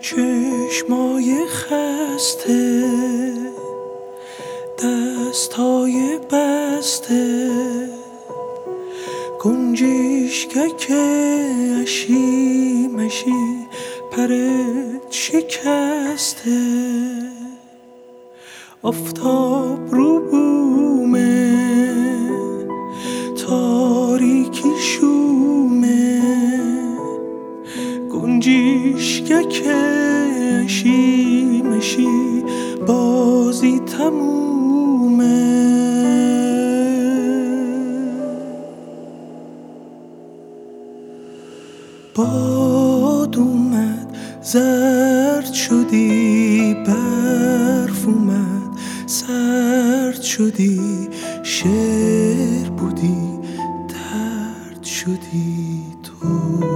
چشمای خسته، دستای بسته، گنجشکک اشی مشی پرت شکسته، آفتاب رو بومه، تاریکی شومه، گنجشکک اشی مشی بازی تمومه. باد اومد زرد شدی، برف اومد سرد شدی، شعر بودی درد شدی تو.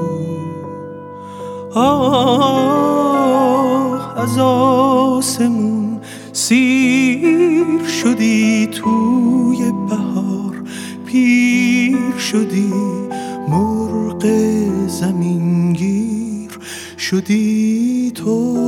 آه از آسمون سیر شدی، توی بهار پیر شدی، مرغ زمینگیر شدی تو.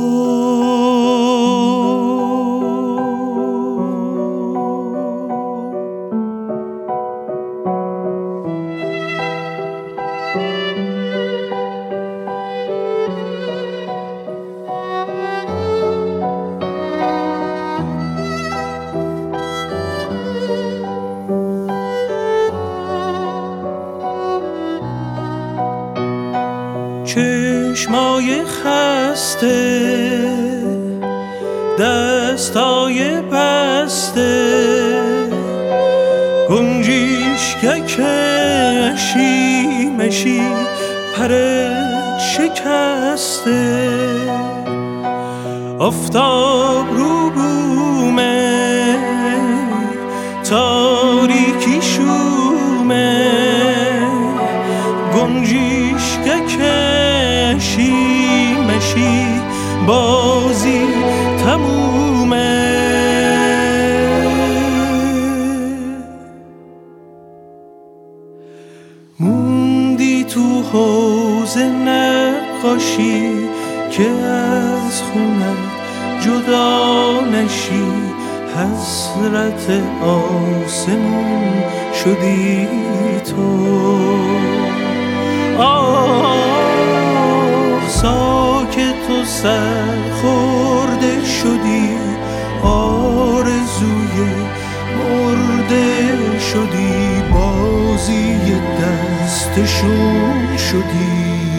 چشمای خسته، دستای بسته، گنجشکک اشی مشی پرت شکسته، آفتاب رو بومه، تاریکی شومه، گنجشکک اشی مشی بازی تمومه. موندی تو حوض نقاشی که از خونت جدا نشی، حسرت آسمون شدی تو. آه ساکت و سرخورده شدی، آرزوی مرده شدی، بازی دستشون شدی.